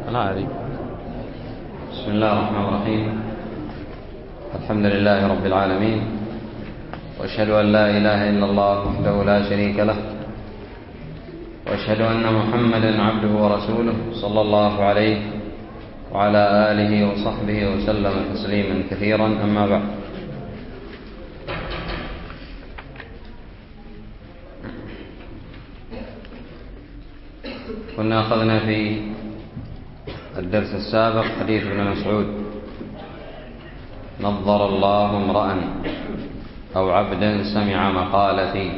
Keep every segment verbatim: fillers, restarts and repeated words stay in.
لا عليك. بسم الله الرحمن الرحيم. الحمد لله رب العالمين، وأشهد أن لا إله إلا الله وحده لا شريك له، وأشهد أن محمدا عبده ورسوله صلى الله عليه وعلى آله وصحبه وسلم تسليما كثيرا. أما بعد، كنا أخذنا في الدرس السابق حديث ابن مسعود: نظر الله امرأ أو عبدا سمع مقالتي.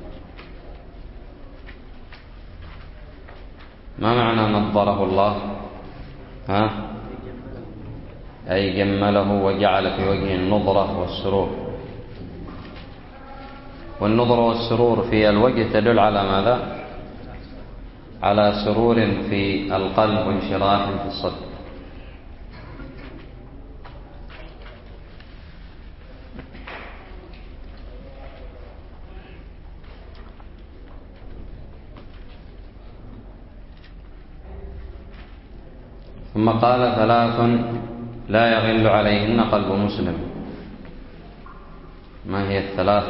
ما معنى نظره الله؟ ها؟ أي جمله وجعل في وجهه النظرة والسرور. والنظرة والسرور في الوجه تدل على ماذا؟ على سرور في القلب وانشراح في الصدر. ثم قال: ثلاث لا يغل عليهن قلب مسلم. ما هي الثلاث؟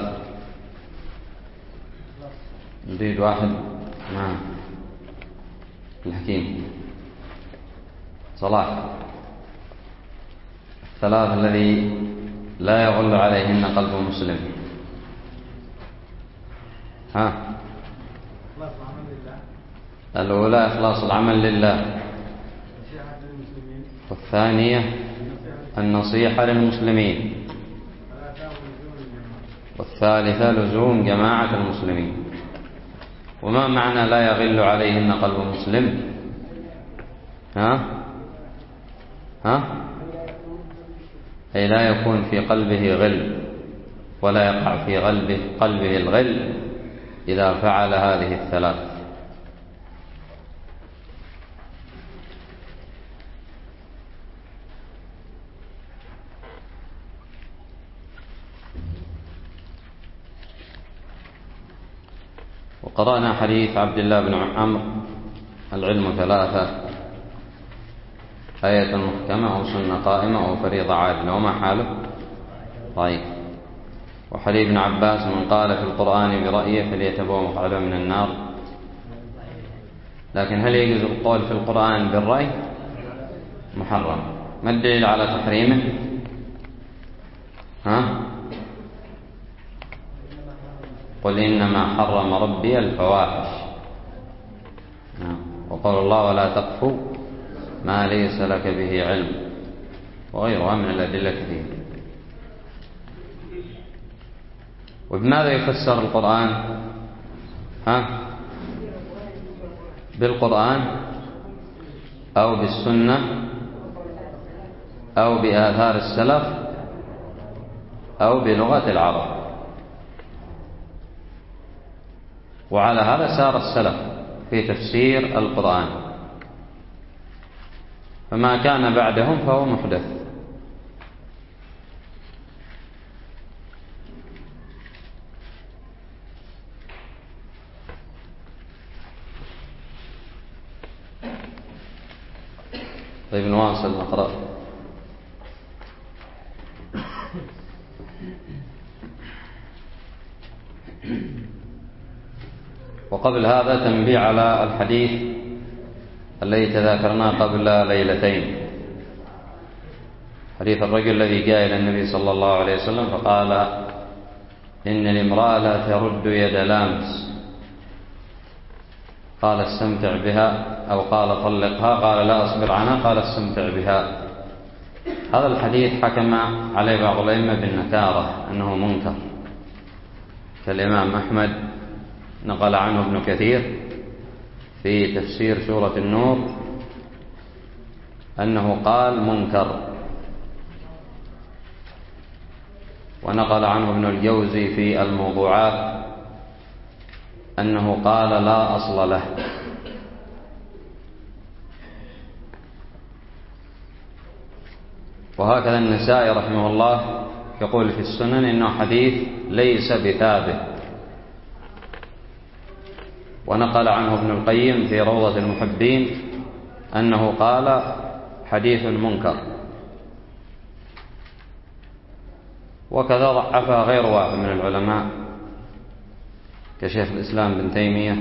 نريد واحد معه الحكيم صلاح. الثلاث الذي لا يغل عليهن قلب مسلم. ها؟ الأولى إخلاص العمل لله، والثانية النصيحة للمسلمين، والثالثة لزوم جماعة المسلمين. وما معنى لا يغل عليهن قلب مسلم؟ ها؟ ها؟ أي لا يكون في قلبه غل، ولا يقع في قلبه, قلبه الغل إذا فعل هذه الثلاث. وقرأنا حديث عبد الله بن عمرو: العلم ثلاثة: آية محكمة أو سنة قائمة أو فريضة عادلة. وما حاله؟ طيب. وحديث ابن عباس: من قال في القرآن برأيه فليتبوأ مقعده من النار. لكن هل يجوز القول في القرآن بالرأي؟ محرم. ما الدليل على تحريمه؟ ها؟ قل إنما حرم ربي الفواحش. وقال الله: ولا تقف ما ليس لك به علم، وغيرها من الأدلة كثير. وبماذا يفسر القرآن؟ ها؟ بالقرآن أو بالسنة أو بآثار السلف أو بلغة العرب. وعلى هذا سار السلف في تفسير القرآن، فما كان بعدهم فهو محدث. طيب نواصل نقرأ. وقبل هذا تنبيه على الحديث الذي تذاكرناه قبل ليلتين، حديث الرجل الذي جاء إلى النبي صلى الله عليه وسلم فقال: إن الامرأة لا ترد يد لامس. قال: استمتع بها، أو قال: طلقها. قال: لا أصبر عنها. قال: استمتع بها. هذا الحديث حكم عليه بعض الأئمة بالنكارة، أنه منكر، كالإمام أحمد نقل عنه ابن كثير في تفسير سورة النور أنه قال منكر، ونقل عنه ابن الجوزي في الموضوعات أنه قال لا أصل له. وهكذا النسائي رحمه الله يقول في السنن إنه حديث ليس بثابت. ونقل عنه ابن القيم في روضة المحبين أنه قال حديث منكر، وكذا ضعفها غير واحد من العلماء كشيخ الإسلام بن تيمية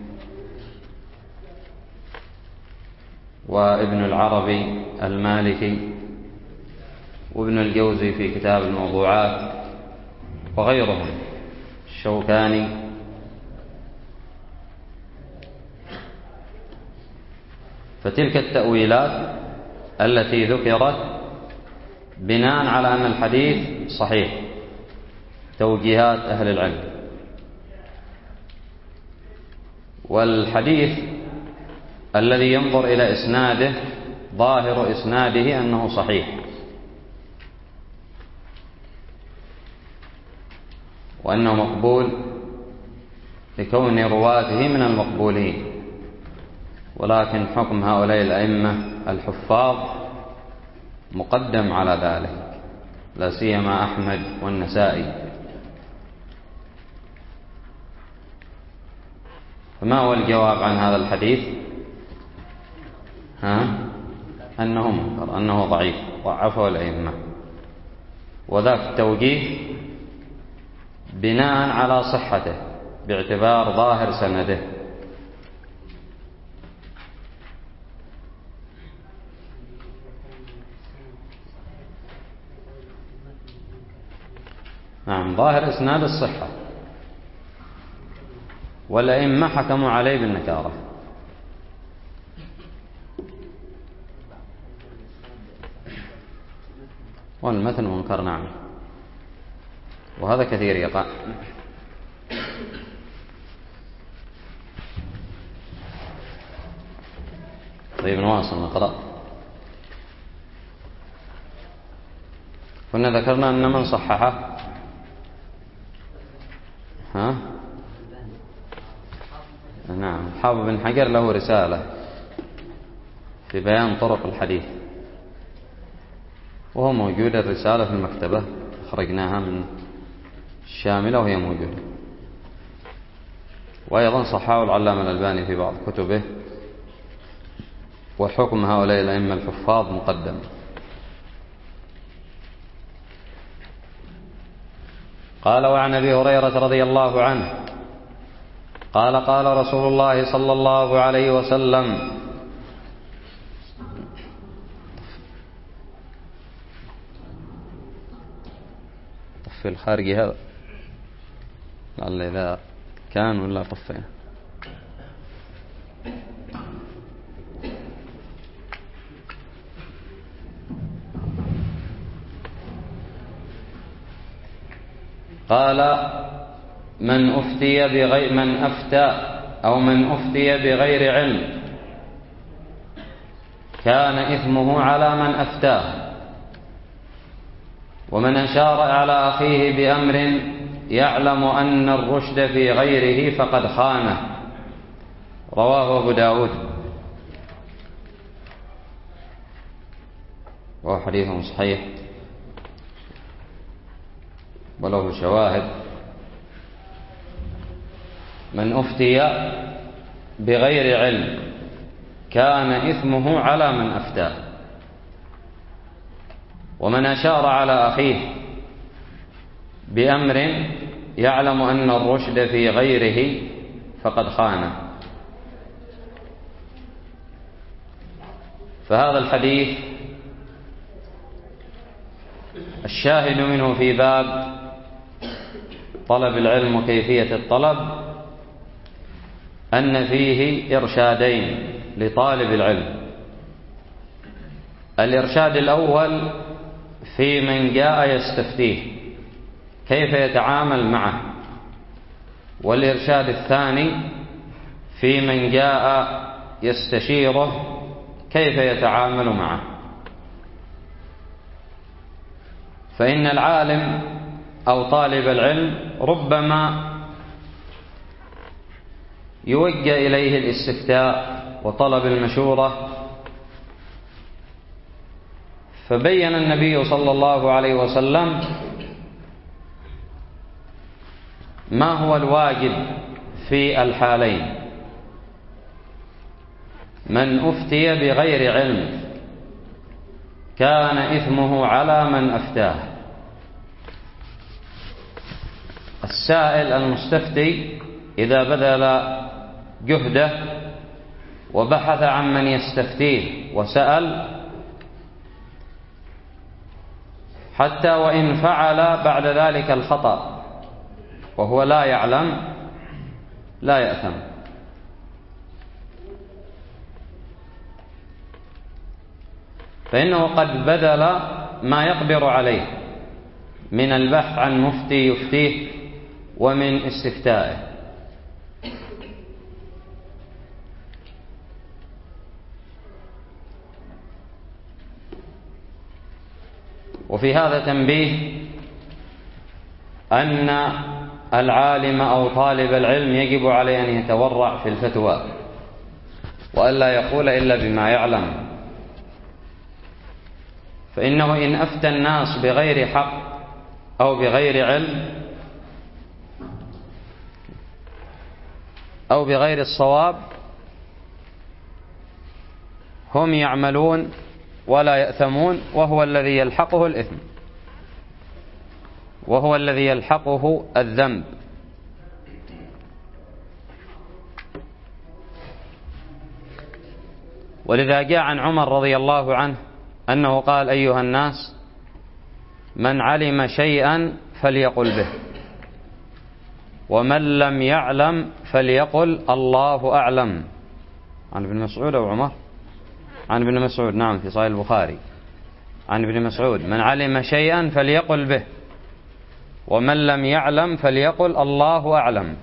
وابن العربي المالكي وابن الجوزي في كتاب الموضوعات وغيرهم، الشوكاني. فتلك التأويلات التي ذكرت بناء على أن الحديث صحيح، توجيهات أهل العلم. والحديث الذي ينظر إلى إسناده ظاهر إسناده أنه صحيح، وأنه مقبول لكون رواته من المقبولين، ولكن حكم هؤلاء الأئمة الحفاظ مقدم على ذلك، لا سيما أحمد والنسائي. فما هو الجواب عن هذا الحديث؟ ها؟ أنه منكر، أنه ضعيف، ضعفه الأئمة، وذاك التوجيه بناء على صحته باعتبار ظاهر سنده. نعم، ظاهر إسناد الصحة، والأئمة حكموا عليه بالنكارة. والمتن منكر، نعم، وهذا كثير يقع. طيب نواصل نقرأ. كنا ذكرنا أن من صححه ها؟ نعم، حافظ بن حجر له رسالة في بيان طرق الحديث، وهو موجود الرسالة في المكتبة، خرجناها من الشاملة وهي موجودة. وأيضا صححه العلامة الألباني في بعض كتبه. وحكم هؤلاء الأئمة الحفاظ مقدم. قال: وعن أبي هريرة رضي الله عنه قال: قال رسول الله صلى الله عليه وسلم: طفي الخارجي هذا لعل إذا كان ولا طفينا. قال: من أفتي بغير من أفتى أو من أفتي بغير علم كان إثمه على من أفتاه، ومن أشار على أخيه بأمر يعلم أن الرشد في غيره فقد خانه. رواه أبو داود، وهو حديث صحيح وله شواهد. من أفتي بغير علم كان إثمه على من أفتاه، ومن أشار على أخيه بأمر يعلم أن الرشد في غيره فقد خانه. فهذا الحديث الشاهد منه في باب طلب العلم وكيفية الطلب أن فيه إرشادين لطالب العلم. الإرشاد الأول في من جاء يستفتيه كيف يتعامل معه، والإرشاد الثاني في من جاء يستشيره كيف يتعامل معه. فإن العالم أو طالب العلم ربما يوجه إليه الاستفتاء وطلب المشورة، فبين النبي صلى الله عليه وسلم ما هو الواجب في الحالين من أفتي بغير علم كان إثمه على من أفتاه. السائل المستفتي إذا بذل جهده وبحث عن من يستفتيه وسأل حتى وإن فعل بعد ذلك الخطأ وهو لا يعلم لا يأثم. فإنه قد بذل ما يقدر عليه من البحث عن مفتي يفتيه ومن استفتائه. وفي هذا تنبيه أن العالم أو طالب العلم يجب عليه أن يتورع في الفتوى وألا يقول إلا بما يعلم، فإنه إن أفتى الناس بغير حق أو بغير علم أو بغير الصواب هم يعملون ولا يأثمون، وهو الذي يلحقه الإثم، وهو الذي يلحقه الذنب. ولذا جاء عن عمر رضي الله عنه أنه قال: أيها الناس، من علم شيئا فليقل به، ومن لم يعلم فليقل الله أعلم. عن ابن مسعود أو عمر؟ عن ابن مسعود، نعم، في صحيح البخاري. عن ابن مسعود: من علم شيئا فليقل به، ومن لم يعلم فليقل الله أعلم.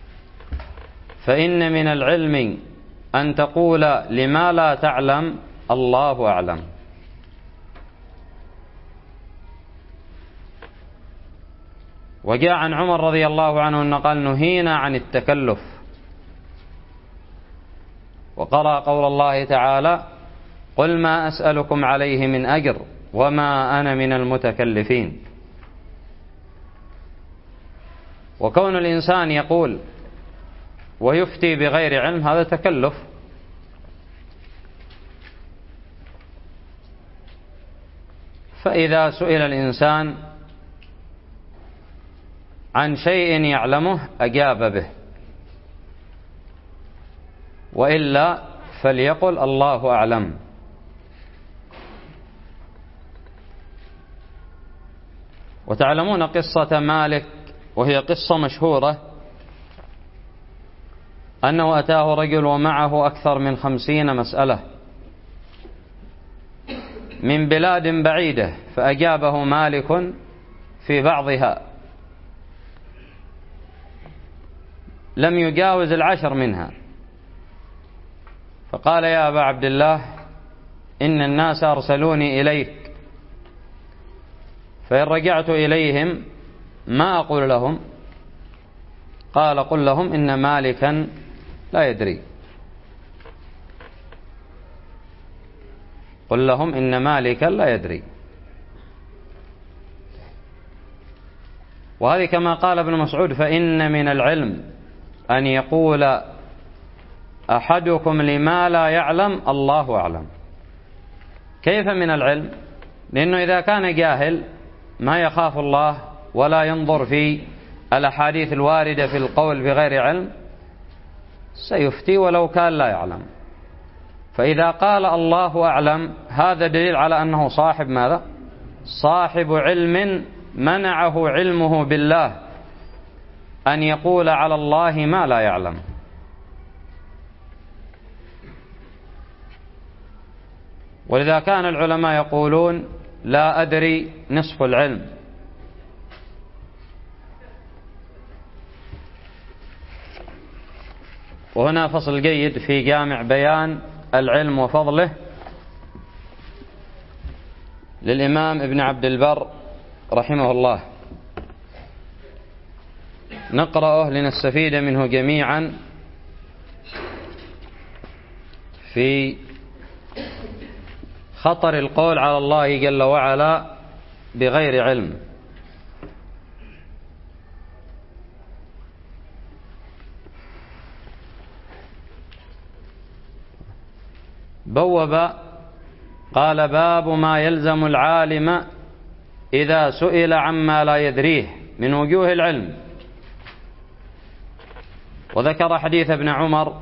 فإن من العلم أن تقول لما لا تعلم الله أعلم. وجاء عن عمر رضي الله عنه أنه قال: نهينا عن التكلف. وقرأ قول الله تعالى: قل ما أسألكم عليه من أجر وما أنا من المتكلفين. وكون الإنسان يقول ويفتي بغير علم هذا تكلف. فإذا سئل الإنسان عن شيء يعلمه أجاب به، وإلا فليقل الله أعلم. وتعلمون قصة مالك، وهي قصة مشهورة، أنه أتاه رجل ومعه أكثر من خمسين مسألة من بلاد بعيدة، فأجابه مالك في بعضها، لم يجاوز العشر منها. فقال: يا أبا عبد الله، إن الناس أرسلوني إليك، فإن رجعت إليهم ما أقول لهم؟ قال: قل لهم إن مالكا لا يدري. قل لهم إن مالكا لا يدري. وهذه كما قال ابن مسعود: فإن من العلم أن يقول أحدكم لما لا يعلم الله أعلم. كيف من العلم؟ لأنه إذا كان جاهل ما يخاف الله ولا ينظر في الأحاديث الواردة في القول بغير علم سيفتي ولو كان لا يعلم. فإذا قال الله أعلم هذا دليل على أنه صاحب ماذا؟ صاحب علم منعه علمه بالله أن يقول على الله ما لا يعلم. ولذا كان العلماء يقولون: لا أدري نصف العلم. وهنا فصل جيد في جامع بيان العلم وفضله للإمام ابن عبد البر رحمه الله، نقرأه لنستفيد منه جميعا في خطر القول على الله جل وعلا بغير علم. بوب قال: باب ما يلزم العالم إذا سئل عما لا يدريه من وجوه العلم. وذكر حديث ابن عمر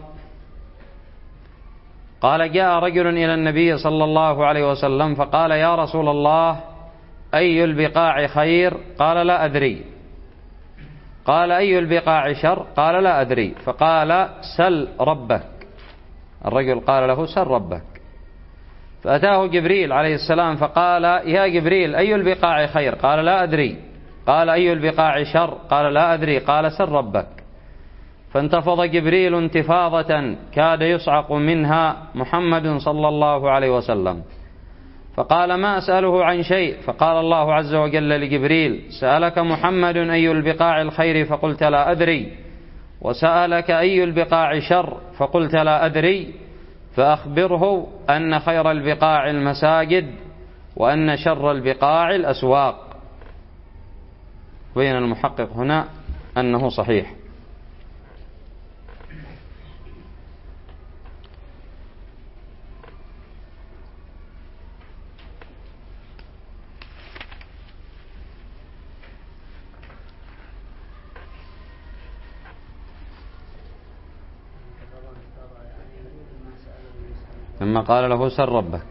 قال: جاء رجل إلى النبي صلى الله عليه وسلم فقال: يا رسول الله، أي البقاع خير؟ قال: لا أدري. قال: أي البقاع شر؟ قال: لا أدري. فقال: سل ربك. الرجل قال له: سل ربك. فأتاه جبريل عليه السلام فقال: يا جبريل، أي البقاع خير؟ قال: لا أدري. قال: أي البقاع شر؟ قال: لا أدري. قال: سل ربك. فانتفض جبريل انتفاضة كاد يصعق منها محمد صلى الله عليه وسلم، فقال: ما أسأله عن شيء. فقال الله عز وجل لجبريل: سألك محمد أي البقاع الخير فقلت لا أدري، وسألك أي البقاع شر فقلت لا أدري، فأخبره أن خير البقاع المساجد وأن شر البقاع الأسواق. بين المحقق هنا أنه صحيح. ثم قال له: سل ربك.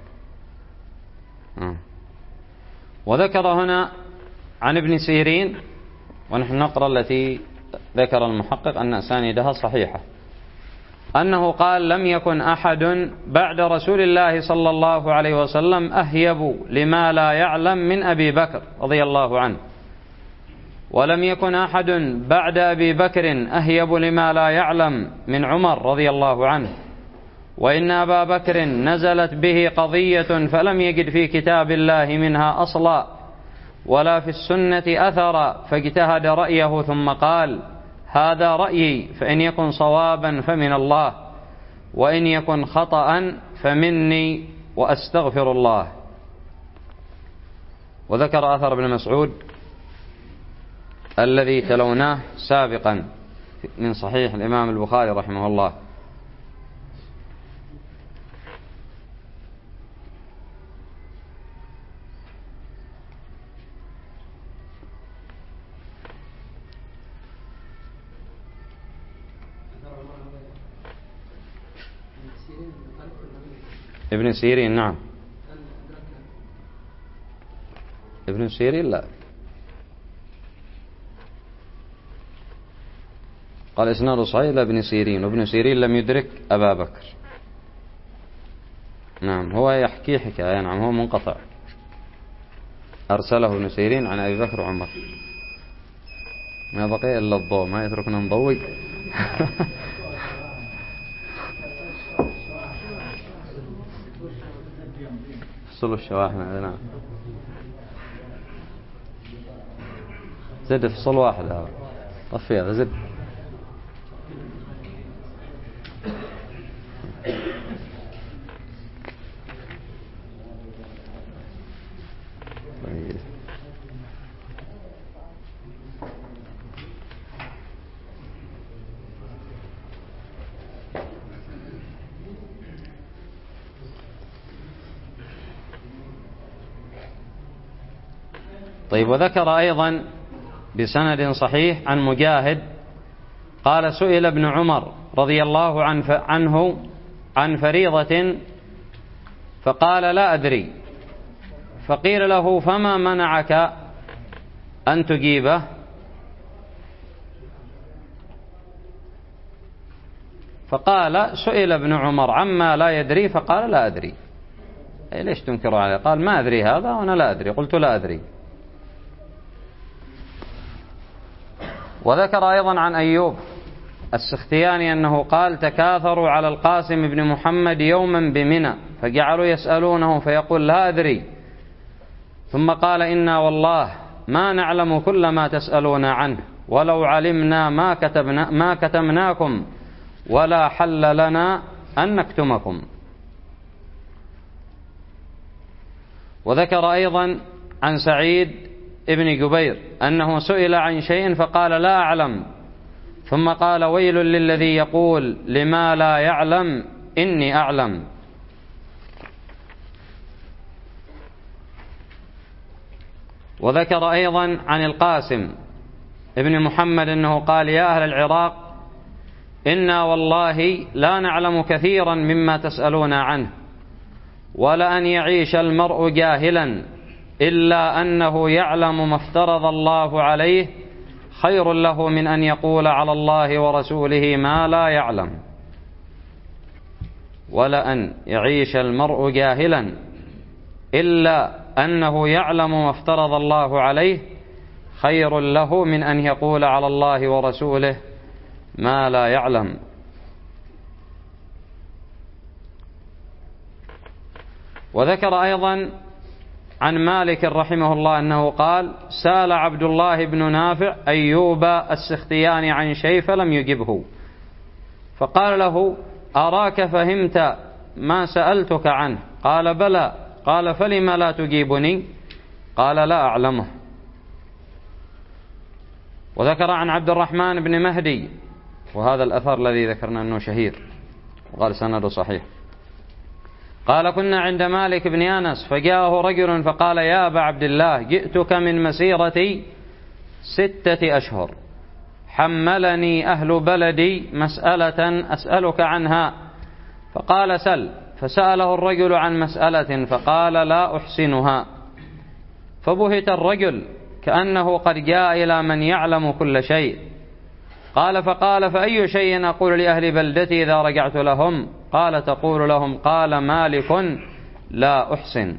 وذكر هنا عن ابن سيرين، ونحن نقرأ التي ذكر المحقق أن أسانيدها صحيحة، أنه قال: لم يكن أحد بعد رسول الله صلى الله عليه وسلم أهيب لما لا يعلم من أبي بكر رضي الله عنه، ولم يكن أحد بعد أبي بكر أهيب لما لا يعلم من عمر رضي الله عنه، وإن أبا بكر نزلت به قضية فلم يجد في كتاب الله منها أصلا ولا في السنة أثرا، فاجتهد رأيه ثم قال: هذا رأيي، فإن يكن صوابا فمن الله، وإن يكن خطأ فمني، وأستغفر الله. وذكر أثر ابن مسعود الذي تلوناه سابقا من صحيح الإمام البخاري رحمه الله. ابن سيرين، نعم. ابن سيرين لا، قال إسناد صحيح لابن سيرين، وابن سيرين لم يدرك أبا بكر. نعم، هو يحكي حكاية، نعم، هو منقطع، أرسله ابن سيرين عن أبي بكر وعمر. ما بقي إلا الضوء، ما يتركنا نضوي. فصلوا الشواحن، نعم، زد فصل واحد هذا، طفي هذا، زد. طيب. وذكر أيضا بسند صحيح عن مجاهد قال: سئل ابن عمر رضي الله عنه عن فريضة فقال: لا أدري. فقيل له: فما منعك أن تجيبه؟ فقال: سئل ابن عمر عما لا يدري فقال: لا أدري. أي ليش تنكر عليه؟ قال: ما أدري هذا وأنا لا أدري. قلت: لا أدري. وذكر أيضا عن أيوب السختياني أنه قال: تكاثروا على القاسم بن محمد يوما بمنى فجعلوا يسألونه فيقول: لا أدري، ثم قال: إنا والله ما نعلم كل ما تسألون عنه، ولو علمنا ما كتبنا ما كتمناكم ولا حل لنا أن نكتمكم. وذكر أيضا عن سعيد ابن جبير أنه سئل عن شيء فقال: لا أعلم، ثم قال: ويل للذي يقول لما لا يعلم إني أعلم. وذكر أيضا عن القاسم ابن محمد أنه قال: يا أهل العراق، إنا والله لا نعلم كثيرا مما تسألون عنه، ولأن يعيش المرء جاهلا إلا أنه يعلم ما افترض الله عليه خير له من أن يقول على الله ورسوله ما لا يعلم. ولأن يعيش المرء جاهلا إلا أنه يعلم ما افترض الله عليه خير له من أن يقول على الله ورسوله ما لا يعلم. وذكر أيضا عن مالك رحمه الله أنه قال: سأل عبد الله بن نافع أيوب السختياني عن شيء فلم يجبه، فقال له: أراك فهمت ما سألتك عنه؟ قال: بلى. قال: فلم لا تجيبني؟ قال: لا أعلمه. وذكر عن عبد الرحمن بن مهدي، وهذا الأثر الذي ذكرنا أنه شهير وقال سنده صحيح، قال: كنا عند مالك بن أنس فجاءه رجل فقال: يا أبا عبد الله، جئتك من مسيرة ستة أشهر، حملني أهل بلدي مسألة أسألك عنها. فقال: سل. فسأله الرجل عن مسألة فقال: لا أحسنها. فبهت الرجل كأنه قد جاء إلى من يعلم كل شيء. قال: فقال: فأي شيء أقول لأهل بلدتي إذا رجعت لهم؟ قال: تقول لهم قال مالك لا أحسن.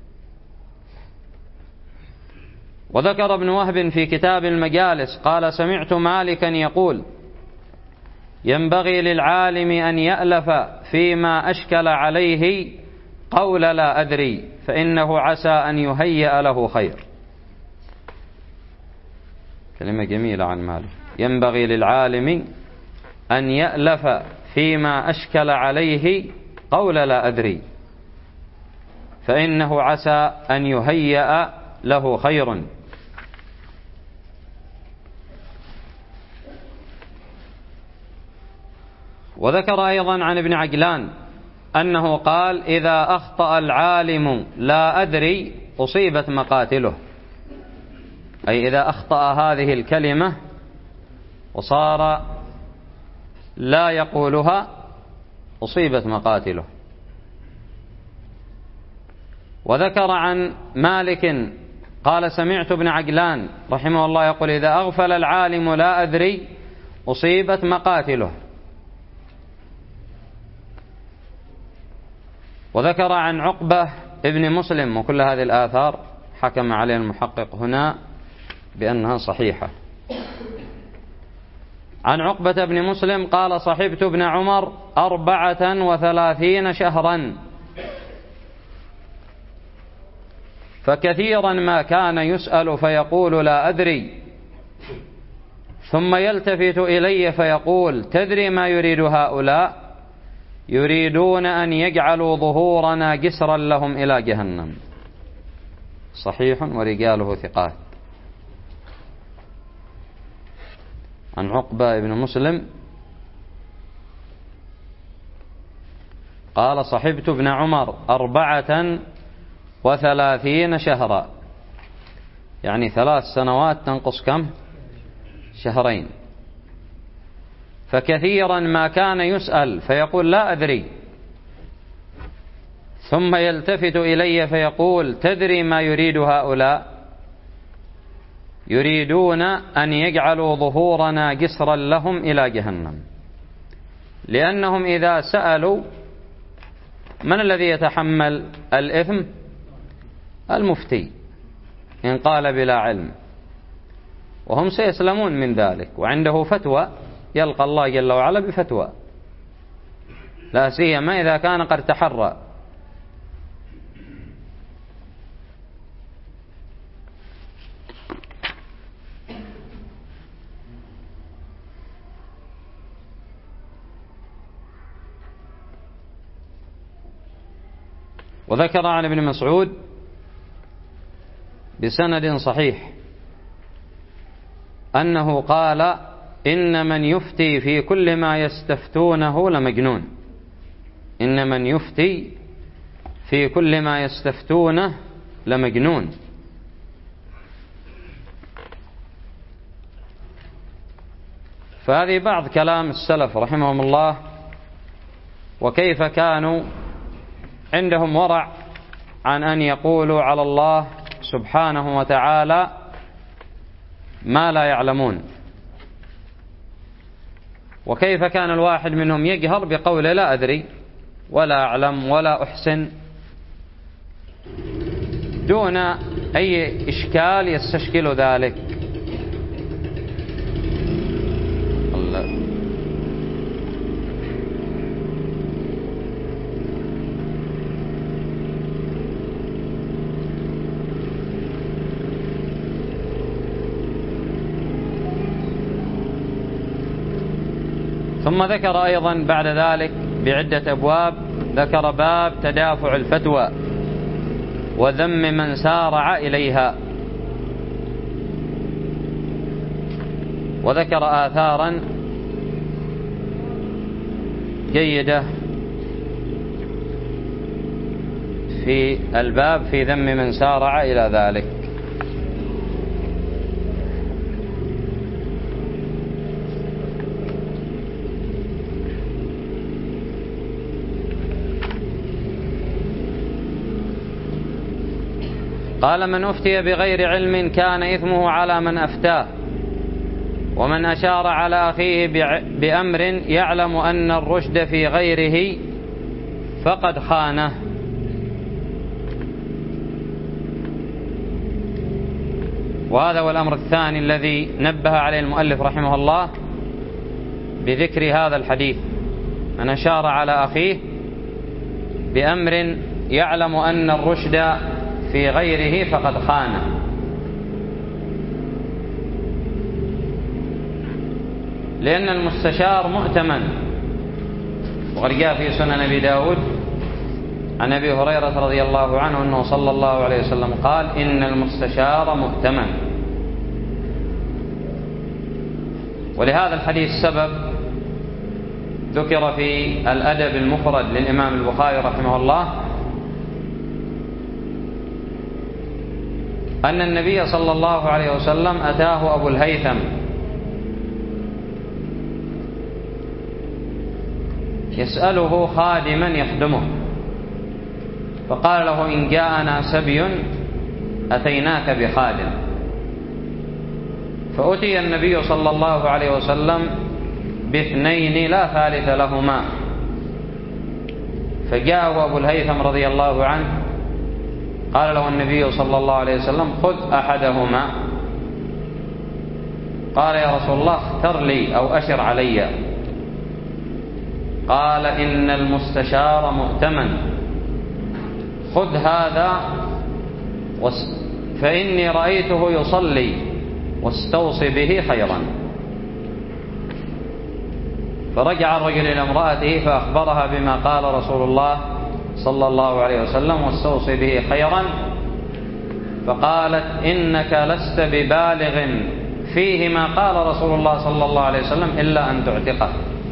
وذكر ابن وهب في كتاب المجالس قال: سمعت مالكا يقول: ينبغي للعالم أن يألف فيما أشكل عليه قول لا أدري، فإنه عسى أن يهيأ له خير. كلمة جميلة عن مالك: ينبغي للعالم أن يألف فيما أشكل عليه قول لا أدري، فإنه عسى أن يهيأ له خير. وذكر أيضا عن ابن عجلان أنه قال: إذا أخطأ العالم لا أدري أصيبت مقاتله، أي إذا أخطأ هذه الكلمة وصار لا يقولها أصيبت مقاتله. وذكر عن مالك قال: سمعت ابن عجلان رحمه الله يقول: إذا أغفل العالم لا أدري أصيبت مقاتله. وذكر عن عقبة ابن مسلم، وكل هذه الآثار حكم عليه المحقق هنا بأنها صحيحة. عن عقبة بن مسلم قال: صحبت ابن عمر أربعة وثلاثين شهرا، فكثيرا ما كان يسأل فيقول لا أدري، ثم يلتفت إلي فيقول: تدري ما يريد هؤلاء؟ يريدون أن يجعلوا ظهورنا جسرا لهم إلى جهنم. صحيح ورجاله ثقات. عن عقبة بن مسلم قال: صحبت ابن عمر أربعة وثلاثين شهرا، يعني ثلاث سنوات تنقص كم؟ شهرين. فكثيرا ما كان يسأل فيقول لا أدري، ثم يلتفت إلي فيقول: تدري ما يريد هؤلاء؟ يريدون أن يجعلوا ظهورنا جسرا لهم إلى جهنم. لأنهم إذا سألوا من الذي يتحمل الإثم؟ المفتي إن قال بلا علم، وهم سيسلمون من ذلك، وعنده فتوى يلقى الله جل وعلا بفتوى، لا سيما إذا كان قد تحرى. وذكر عن ابن مسعود بسند صحيح أنه قال: إن من يفتي في كل ما يستفتونه لمجنون. إن من يفتي في كل ما يستفتونه لمجنون. فهذه بعض كلام السلف رحمهم الله، وكيف كانوا عندهم ورع عن أن يقولوا على الله سبحانه وتعالى ما لا يعلمون، وكيف كان الواحد منهم يجهر بقوله لا أدري ولا أعلم ولا أحسن دون أي إشكال يستشكل ذلك. ثم ذكر أيضا بعد ذلك بعدة أبواب، ذكر باب تدافع الفتوى وذم من سارع إليها، وذكر آثارا جيدة في الباب في ذم من سارع إلى ذلك. قال: من أفتي بغير علم كان إثمه على من أفتاه، ومن أشار على أخيه بأمر يعلم أن الرشد في غيره فقد خانه. وهذا هو الأمر الثاني الذي نبه عليه المؤلف رحمه الله بذكر هذا الحديث: من أشار على أخيه بأمر يعلم أن الرشد في غيره فقد خانه. لأن المستشار مؤتمن، وقد جاء في سنن أبي داود عن أبي هريرة رضي الله عنه أنه صلى الله عليه وسلم قال: إن المستشار مؤتمن. ولهذا الحديث سبب ذكر في الأدب المفرد للإمام البخاري رحمه الله أن النبي صلى الله عليه وسلم أتاه أبو الهيثم يسأله خادما يخدمه، فقال له: إن جاءنا سبي أتيناك بخادم. فأتي النبي صلى الله عليه وسلم باثنين لا ثالث لهما، فجاءه أبو الهيثم رضي الله عنه قال له النبي صلى الله عليه وسلم: خذ أحدهما. قال: يا رسول الله اختر لي أو أشر علي. قال: إن المستشار مؤتمن، خذ هذا فإني رأيته يصلي واستوصي به خيرا. فرجع الرجل إلى امرأته فأخبرها بما قال رسول الله صلى الله عليه وسلم واستوصي به خيرا، فقالت: إنك لست ببالغ فيه ما قال رسول الله صلى الله عليه وسلم إلا أن تعتقه.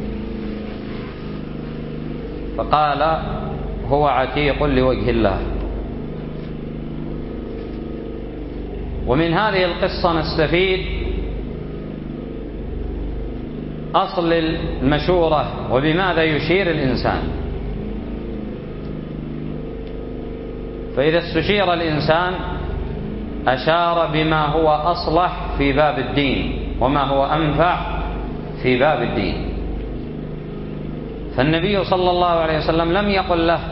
فقال: هو عتيق لوجه الله. ومن هذه القصة نستفيد أصل المشورة وبماذا يشير الإنسان. فإذا استشير الإنسان أشار بما هو أصلح في باب الدين وما هو أنفع في باب الدين. فالنبي صلى الله عليه وسلم لم يقل له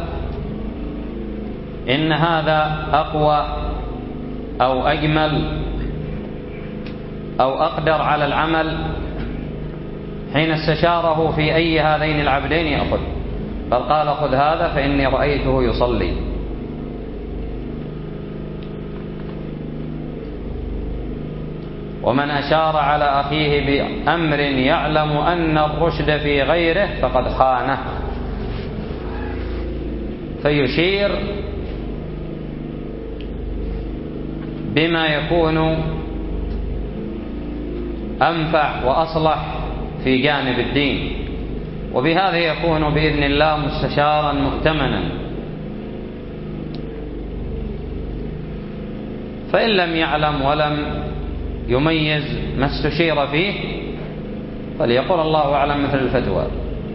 إن هذا أقوى أو أجمل أو أقدر على العمل حين استشاره في أي هذين العبدين يأخذ، بل قال: خذ هذا فإني رأيته يصلي. ومن أشار على أخيه بأمر يعلم أن الرشد في غيره فقد خانه. فيشير بما يكون أنفع وأصلح في جانب الدين، وبهذا يكون بإذن الله مستشارا مؤتمنا. فإن لم يعلم ولم يميز ما استشير فيه فليقول الله أعلم مثل الفتوى.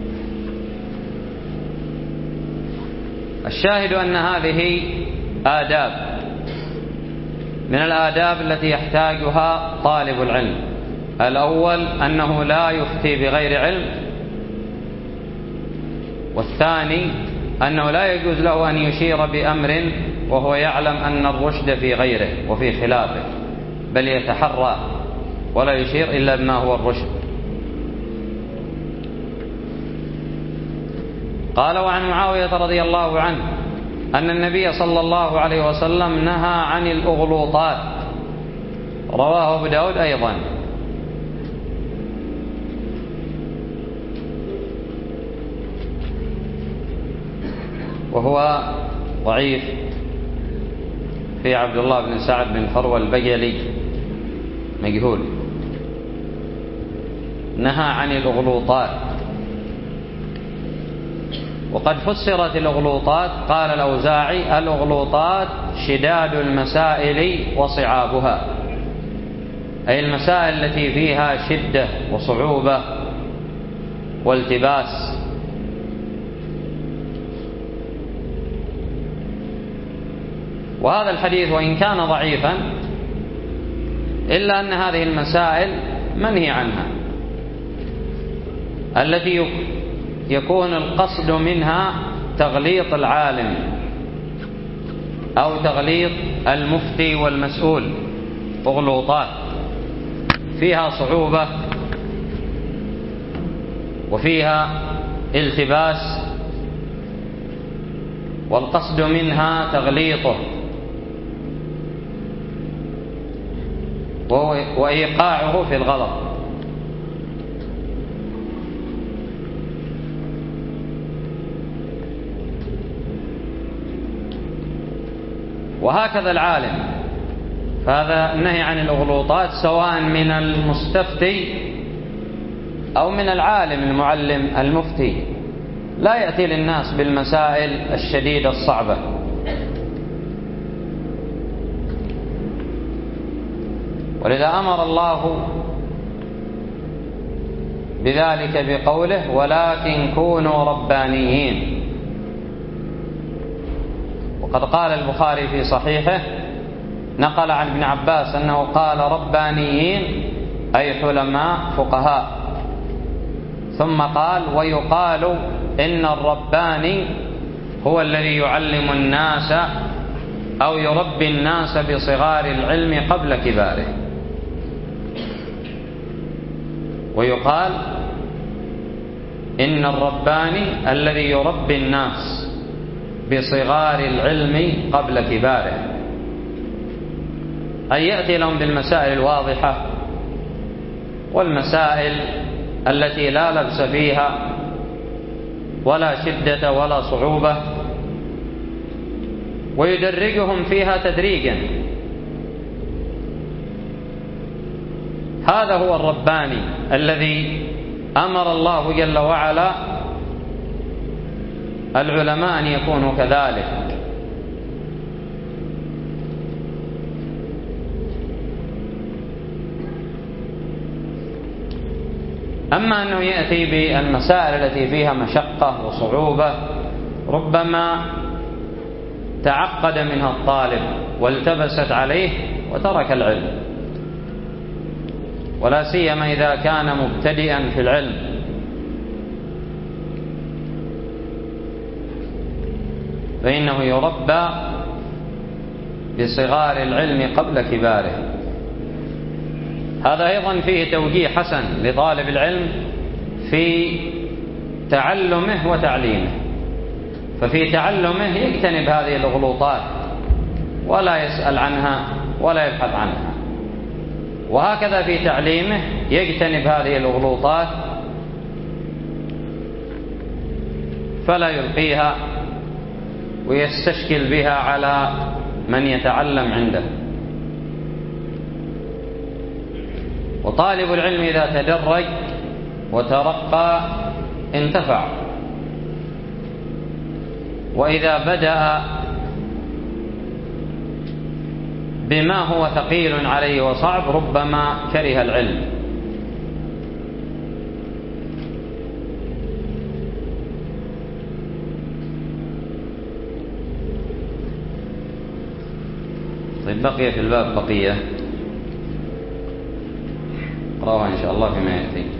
الشاهد أن هذه آداب من الآداب التي يحتاجها طالب العلم. الأول أنه لا يفتي بغير علم، والثاني أنه لا يجوز له أن يشير بأمر وهو يعلم أن الرشد في غيره وفي خلافه، بل يتحرى ولا يشير إلا بما هو الرشد. قال: وعن معاوية رضي الله عنه أن النبي صلى الله عليه وسلم نهى عن الأغلوطات، رواه أبو داود أيضا. وهو ضعيف في عبد الله بن سعد بن فروة البجلي، مجهول. نهى عن الأغلوطات. وقد فسرت الأغلوطات، قال الأوزاعي: الأغلوطات شداد المسائل وصعابها، أي المسائل التي فيها شدة وصعوبة والتباس. وهذا الحديث وإن كان ضعيفا إلا أن هذه المسائل منهي عنها، التي يكون القصد منها تغليط العالم أو تغليط المفتي والمسؤول. أغلوطات فيها صعوبة وفيها التباس، والقصد منها تغليطه وإيقاعه في الغلط. وهكذا العالم، فهذا النهي عن الأغلوطات سواء من المستفتي أو من العالم المعلم المفتي، لا يأتي للناس بالمسائل الشديدة الصعبة. ولذا أمر الله بذلك بقوله: ولكن كونوا ربانيين. وقد قال البخاري في صحيحه، نقل عن ابن عباس أنه قال: ربانيين أي حلماء فقهاء. ثم قال: ويقال إن الرباني هو الذي يعلم الناس أو يربي الناس بصغار العلم قبل كباره. ويقال إن الرباني الذي يربي الناس بصغار العلم قبل كباره، أي يأتي لهم بالمسائل الواضحة والمسائل التي لا لبس فيها ولا شدة ولا صعوبة، ويدرجهم فيها تدريجا. هذا هو الرباني الذي أمر الله جل وعلا العلماء أن يكونوا كذلك. أما أنه يأتي بالمسائل التي فيها مشقة وصعوبة ربما تعقد منها الطالب والتبست عليه وترك العلم، ولا سيما إذا كان مبتدئا في العلم. فإنه يربى بصغار العلم قبل كباره. هذا أيضا فيه توجيه حسن لطالب العلم في تعلمه وتعليمه. ففي تعلمه يجتنب هذه الغلوطات ولا يسأل عنها ولا يبحث عنها، وهكذا في تعليمه يجتنب هذه الغلوطات فلا يلقيها ويستشكل بها على من يتعلم عنده. وطالب العلم إذا تدرج وترقى انتفع، وإذا بدأ بما هو ثقيل عليه وصعب ربما كره العلم. طيب بقي في الباب بقية، اقرأها إن شاء الله فيما يأتي.